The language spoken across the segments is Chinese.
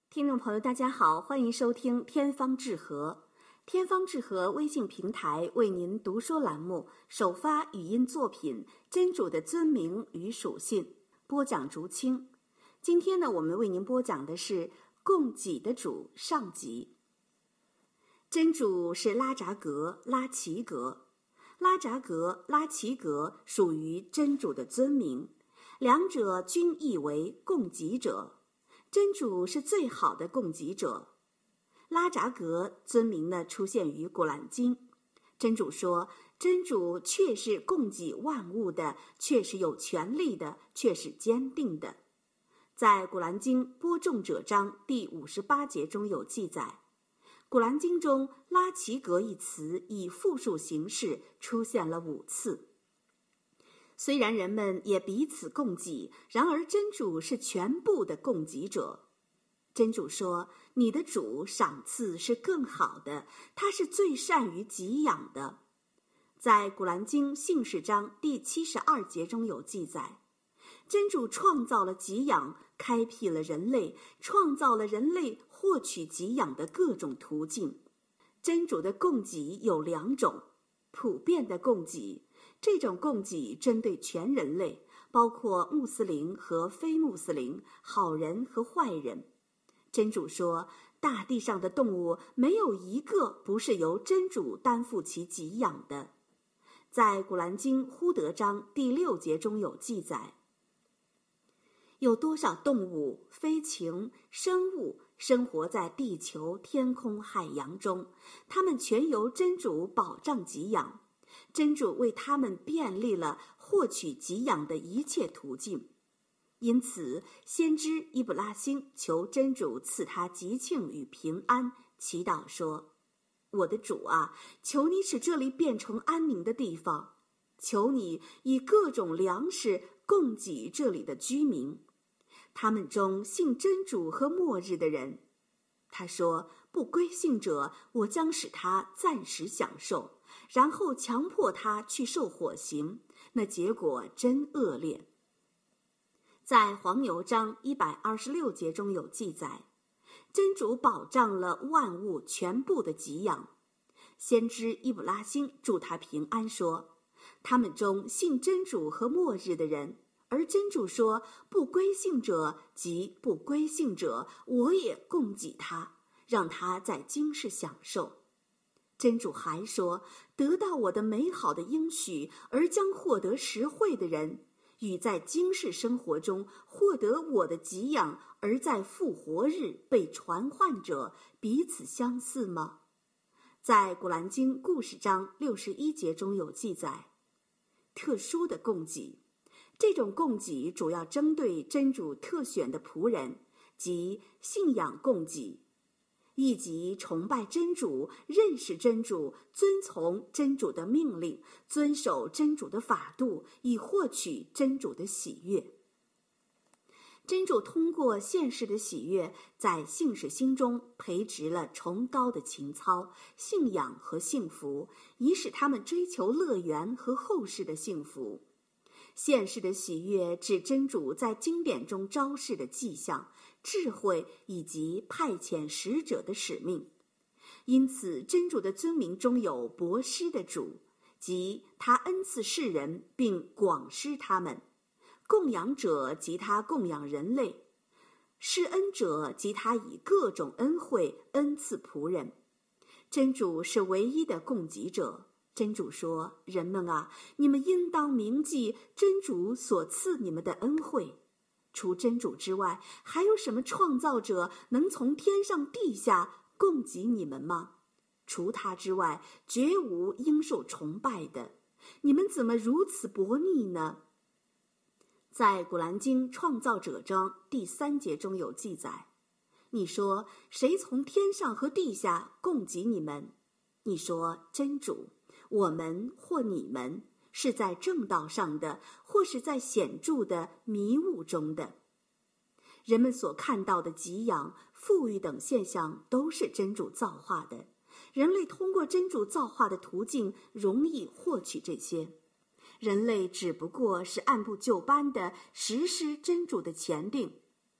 听众朋友大家好，欢迎收听天方智和。天方智和微信平台为您读说栏目首发语音作品《真主的尊名与属性》，播讲竹青。今天呢，我们为您播讲的是供给的主上集。真主是拉扎格、拉齐格，拉扎格、拉齐格属于真主的尊名，两者均译为供给者。真主是最好的供给者。拉扎格尊名呢出现于古兰经。真主说，真主确是供给万物的，确是有权力的，确是坚定的。在古兰经播种者章第58节中有记载，古兰经中拉齐格一词以复数形式出现了5次。虽然人们也彼此供给，然而真主是全部的供给者。真主说，你的主赏赐是更好的，他是最善于给养的。在古兰经信士章第72节中有记载，真主创造了给养，开辟了人类，创造了人类获取给养的各种途径。真主的供给有2种，普遍的供给，这种供给针对全人类，包括穆斯林和非穆斯林，好人和坏人。真主说，大地上的动物没有一个不是由真主担负其给养的。在古兰经呼德章第6节中有记载，有多少动物、飞禽、生物生活在地球、天空、海洋中，它们全由真主保障给养。真主为他们便利了获取给养的一切途径。因此，先知伊布拉欣求真主赐他吉庆与平安，祈祷说，我的主啊，求你使这里变成安宁的地方，求你以各种粮食供给这里的居民，他们中信真主和末日的人。他说，不归信者，我将使他暂时享受，然后强迫他去受火刑，那结果真恶劣。在黄牛章126节中有记载，真主保障了万物全部的给养。先知伊布拉欣祝他平安说，他们中信真主和末日的人，而真主说，不归信者即不归信者，我也供给他，让他在今世享受。真主还说，得到我的美好的应许而将获得实惠的人，与在今世生活中获得我的给养而在复活日被传唤者彼此相似吗？在古兰经故事章61节中有记载，特殊的供给，这种供给主要针对真主特选的仆人，即信仰供给，以及崇拜真主、认识真主、遵从真主的命令、遵守真主的法度，以获取真主的喜悦。真主通过现世的喜悦，在信士心中培植了崇高的情操、信仰和幸福，以使他们追求乐园和后世的幸福。现世的喜悦指真主在经典中昭示的迹象、智慧以及派遣使者的使命。因此，真主的尊名中有博施的主，即他恩赐世人并广施他们；供养者即他供养人类；施恩者即他以各种恩惠恩赐仆人。真主是唯一的供给者。真主说，人们啊，你们应当铭记真主所赐你们的恩惠。除真主之外，还有什么创造者能从天上地下供给你们吗？除他之外，绝无应受崇拜的。你们怎么如此悖逆呢？在古兰经创造者章第3节中有记载，你说，谁从天上和地下供给你们？你说，真主。我们或你们是在正道上的，或是在显著的迷雾中的。人们所看到的给养、富裕等现象都是真主造化的，人类通过真主造化的途径容易获取这些。人类只不过是按部就班地实施真主的前定，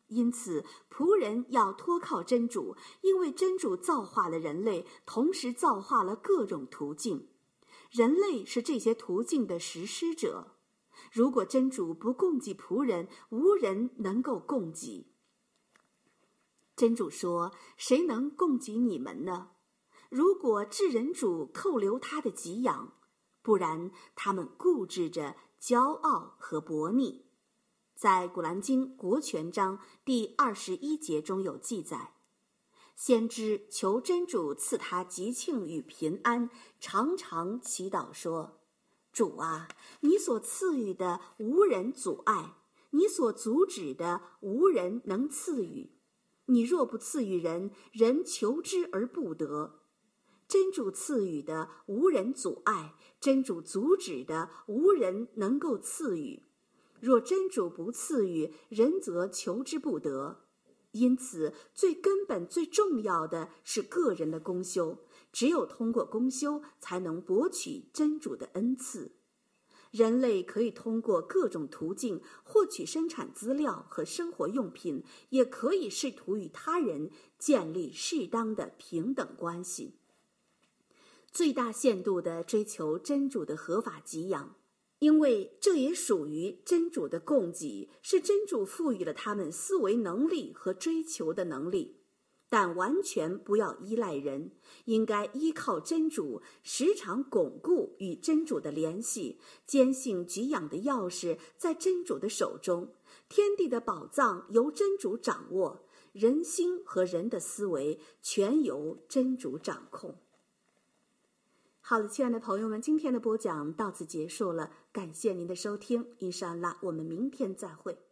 因此仆人要托靠真主，因为真主造化了人类，同时造化了各种途径，人类是这些途径的实施者。如果真主不供给仆人，无人能够供给。真主说：谁能供给你们呢？如果至人主扣留他的给养，不然他们固执着骄傲和悖逆。在古兰经国权章第21节中有记载，先知求真主赐他吉庆与平安，常常祈祷说：主啊，你所赐予的无人阻碍，你所阻止的无人能赐予。你若不赐予人，人求之而不得。真主赐予的无人阻碍，真主阻止的无人能够赐予。若真主不赐予，人则求之不得。因此最根本最重要的是个人的功修，只有通过功修才能博取真主的恩赐。人类可以通过各种途径获取生产资料和生活用品，也可以试图与他人建立适当的平等关系，最大限度地追求真主的合法给养，因为这也属于真主的供给，是真主赋予了他们思维能力和追求的能力。但完全不要依赖人，应该依靠真主，时常巩固与真主的联系，坚信给养的钥匙在真主的手中，天地的宝藏由真主掌握，人心和人的思维全由真主掌控。好了，亲爱的朋友们，今天的播讲到此结束了，感谢您的收听，印沙拉，我们明天再会。